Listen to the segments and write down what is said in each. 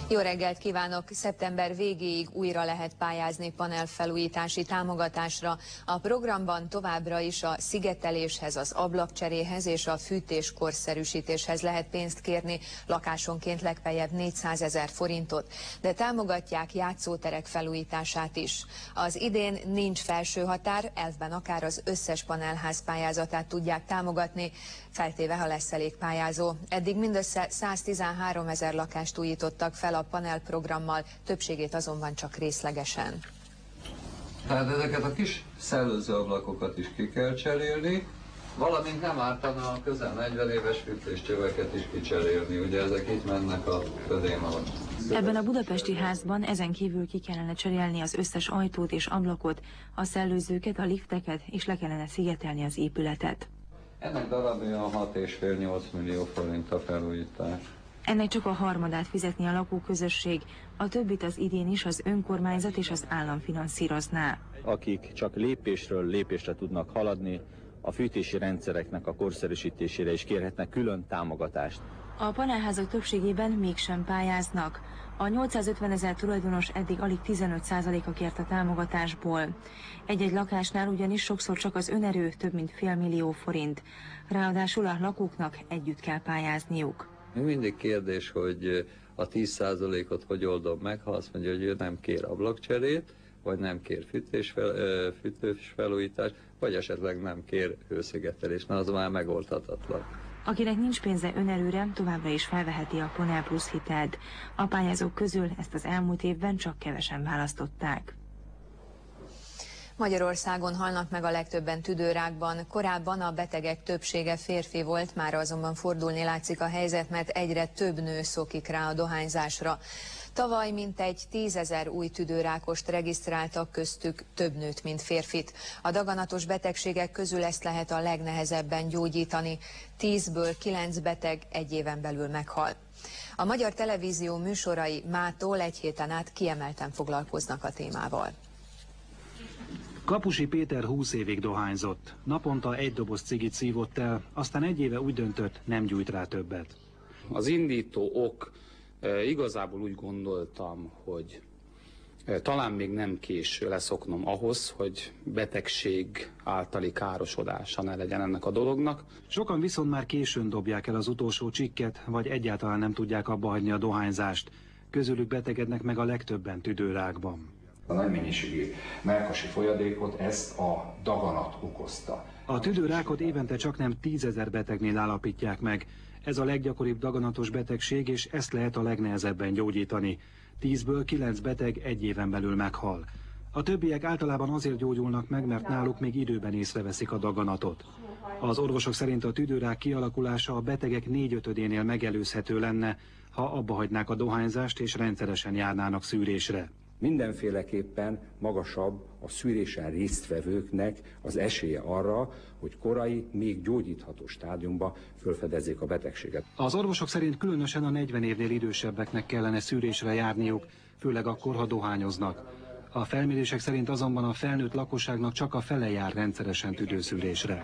Jó reggelt kívánok! Szeptember végéig újra lehet pályázni panelfelújítási támogatásra. A programban továbbra is a szigeteléshez, az ablakcseréhez és a fűtés korszerűsítéshez lehet pénzt kérni, lakásonként legfeljebb 400 000 forintot, de támogatják játszóterek felújítását is. Az idén nincs felső határ, elvben akár az összes panelház pályázatát tudják támogatni, feltéve, ha lesz elég pályázó. Eddig mindössze 113 000 lakást újítottak fel a panelprogrammal, többségét azonban csak részlegesen. Tehát ezeket a kis szellőző ablakokat is ki kell cserélni, valamint nem ártana a közel 40 éves fűtéscsöveket is kicserélni, ugye ezek itt mennek a födém alatt. Ebben a budapesti házban ezen kívül ki kellene cserélni az összes ajtót és ablakot, a szellőzőket, a lifteket, és le kellene szigetelni az épületet. Ennek darabja 6,5-8 millió forint a felújítás. Ennek csak a harmadát fizetni a lakóközösség, a többit az idén is az önkormányzat és az állam finanszírozná. Akik csak lépésről lépésre tudnak haladni, a fűtési rendszereknek a korszerűsítésére is kérhetnek külön támogatást. A panelházak többségében mégsem pályáznak. A 850 000 tulajdonos eddig alig 15%-a kért a támogatásból. Egy-egy lakásnál ugyanis sokszor csak az önerő több mint $500 000 forint. Ráadásul a lakóknak együtt kell pályázniuk. Mindig kérdés, hogy a 10%-ot hogy oldom meg, ha azt mondja, hogy ő nem kér ablakcserét, vagy nem kér fűtésfelújítást, vagy esetleg nem kér hőszigetelést, na az már megoldhatatlan. Akinek nincs pénze önerőre, továbbra is felveheti a Panel Plus hitelt. A pályázók közül ezt az elmúlt évben csak kevesen választották. Magyarországon halnak meg a legtöbben tüdőrákban. Korábban a betegek többsége férfi volt, már azonban fordulni látszik a helyzet, mert egyre több nő szokik rá a dohányzásra. Tavaly mintegy 10 000 új tüdőrákost regisztráltak, köztük több nőt, mint férfit. A daganatos betegségek közül ezt lehet a legnehezebben gyógyítani. 10-ből 9 beteg egy éven belül meghal. A Magyar Televízió műsorai mától egy héten át kiemelten foglalkoznak a témával. Kapusi Péter 20 évig dohányzott. Naponta egy doboz cigit szívott el, aztán egy éve úgy döntött, nem gyújt rá többet. Az indító ok, igazából úgy gondoltam, hogy talán még nem késő leszoknom ahhoz, hogy betegség általi károsodása ne legyen ennek a dolognak. Sokan viszont már későn dobják el az utolsó csikket, vagy egyáltalán nem tudják abba hagyni a dohányzást. Közülük betegednek meg a legtöbben tüdőrákban. A nagy mennyiségű mellkasi folyadékot ezt a daganat okozta. A tüdőrákot évente csaknem 10 000 betegnél állapítják meg. Ez a leggyakoribb daganatos betegség, és ezt lehet a legnehezebben gyógyítani. 10-ből 9 beteg egy éven belül meghal. A többiek általában azért gyógyulnak meg, mert náluk még időben észreveszik a daganatot. Az orvosok szerint a tüdőrák kialakulása a betegek 4/5-énél megelőzhető lenne, ha abba hagynák a dohányzást és rendszeresen járnának szűrésre. Mindenféleképpen magasabb a szűrésen résztvevőknek az esélye arra, hogy korai, még gyógyítható stádiumba felfedezzék a betegséget. Az orvosok szerint különösen a 40 évnél idősebbeknek kellene szűrésre járniuk, főleg akkor, ha dohányoznak. A felmérések szerint azonban a felnőtt lakosságnak csak a fele jár rendszeresen tüdőszűrésre.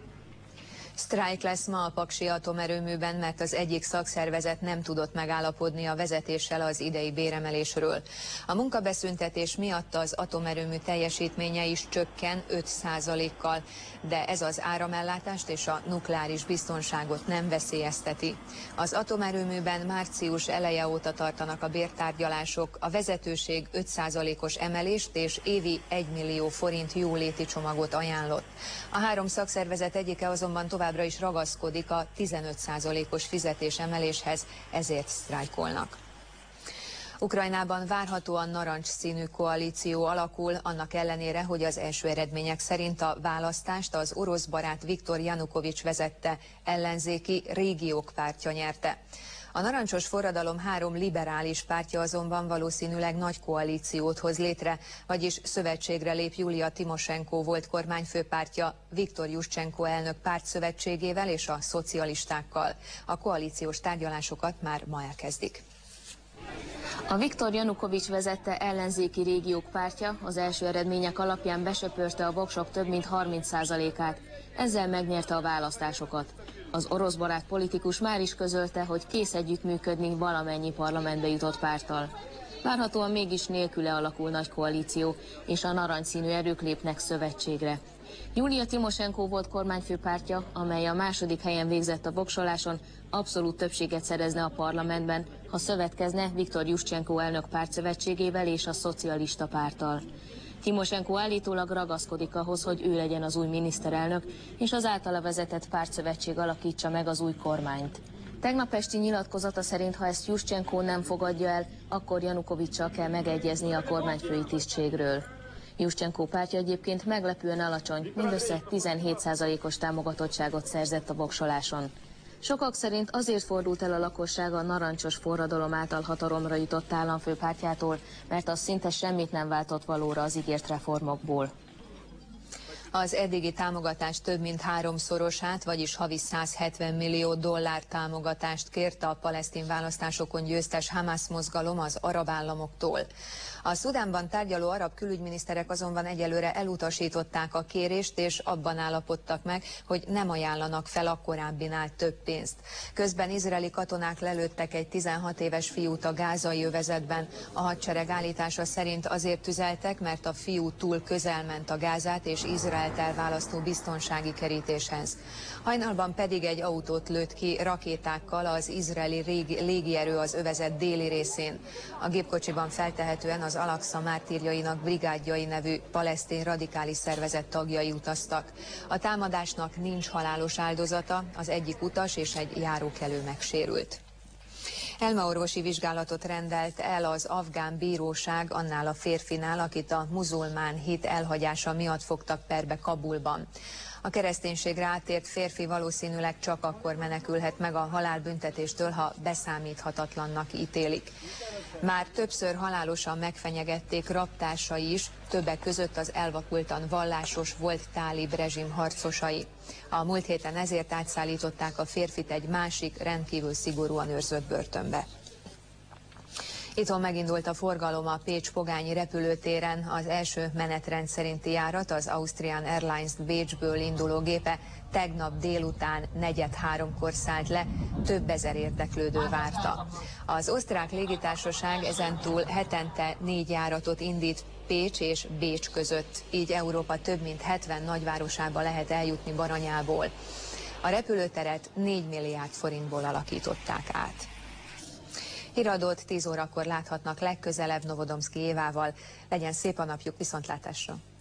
Sztrájk lesz ma a paksi atomerőműben, mert az egyik szakszervezet nem tudott megállapodni a vezetéssel az idei béremelésről. A munkabeszüntetés miatt az atomerőmű teljesítménye is csökken 5%-kal, de ez az áramellátást és a nukleáris biztonságot nem veszélyezteti. Az atomerőműben március eleje óta tartanak a bértárgyalások, a vezetőség 5%-os emelést és évi 1 millió forint jóléti csomagot ajánlott. A három szakszervezet egyike azonban továbbra is ragaszkodik a 15%-os fizetésemeléshez, ezért sztrájkolnak. Ukrajnában várhatóan narancs színű koalíció alakul, annak ellenére, hogy az első eredmények szerint a választást az orosz barát Viktor Janukovics vezette ellenzéki Régiók pártja nyerte. A narancsos forradalom 3 liberális pártja azonban valószínűleg nagy koalíciót hoz létre, vagyis szövetségre lép Julia Timosenko volt kormányfőpártja Viktor Juszcsenko elnök pártszövetségével és a szocialistákkal. A koalíciós tárgyalásokat már ma elkezdik. A Viktor Janukovics vezette ellenzéki Régiók pártja az első eredmények alapján besöpörte a voksok több mint 30%-át, ezzel megnyerte a választásokat. Az oroszbarát politikus már is közölte, hogy kész együttműködni valamennyi parlamentbe jutott párttal. Várhatóan mégis nélküle alakul nagy koalíció, és a narancsszínű erők lépnek szövetségre. Julia Timosenko volt kormányfőpártja, amely a második helyen végzett a voksoláson, abszolút többséget szerezne a parlamentben, ha szövetkezne Viktor Juszcsenko elnök pártszövetségével és a szocialista párttal. Timosenko állítólag ragaszkodik ahhoz, hogy ő legyen az új miniszterelnök, és az általa vezetett pártszövetség alakítsa meg az új kormányt. Tegnap esti nyilatkozata szerint, ha ezt Juszcsenko nem fogadja el, akkor Janukovics-sal kell megegyezni a kormányfői tisztségről. Juszcsenko pártja egyébként meglepően alacsony, mindössze 17%-os támogatottságot szerzett a voksoláson. Sokak szerint azért fordult el a lakosság a narancsos forradalom által hatalomra jutott államfőpártjától, mert az szinte semmit nem váltott valóra az ígért reformokból. Az eddigi támogatás több mint háromszorosát, vagyis havi $170 millió támogatást kérte a palesztin választásokon győztes Hamas mozgalom az arab államoktól. A Szudánban tárgyaló arab külügyminiszterek azonban egyelőre elutasították a kérést, és abban állapodtak meg, hogy nem ajánlanak fel a korábbinál több pénzt. Közben izraeli katonák lelőttek egy 16 éves fiút a gázai övezetben. A hadsereg állítása szerint azért tüzeltek, mert a fiú túl közel ment a Gázát és Izraelt elválasztó biztonsági kerítéshez. Hajnalban pedig egy autót lőtt ki rakétákkal az izraeli légierő az övezet déli részén. A gépkocsiban feltehetően az Al-Aqsa mártírjainak brigádjai nevű palesztin radikális szervezet tagjai utaztak. A támadásnak nincs halálos áldozata, az egyik utas és egy járókelő megsérült. Elmeorvosi vizsgálatot rendelt el az afgán bíróság annál a férfinál, akit a muzulmán hit elhagyása miatt fogtak perbe Kabulban. A kereszténységre áttért férfi valószínűleg csak akkor menekülhet meg a halálbüntetéstől, ha beszámíthatatlannak ítélik. Már többször halálosan megfenyegették rabtársai is, többek között az elvakultan vallásos volt tálib rezsim harcosai. A múlt héten ezért átszállították a férfit egy másik, rendkívül szigorúan őrzött börtönbe. Itthon megindult a forgalom a Pécs-Pogányi repülőtéren. Az első menetrend szerinti járat, az Austrian Airlines Bécsből induló gépe tegnap délután 2:45-kor szállt le, több ezer érdeklődő várta. Az osztrák légitársaság ezentúl hetente 4 járatot indít Pécs és Bécs között, így Európa több mint 70 nagyvárosába lehet eljutni Baranyából. A repülőteret 4 milliárd forintból alakították át. Híradót 10 órakor láthatnak legközelebb Novodomszki Évával. Legyen szép a napjuk, viszontlátásra!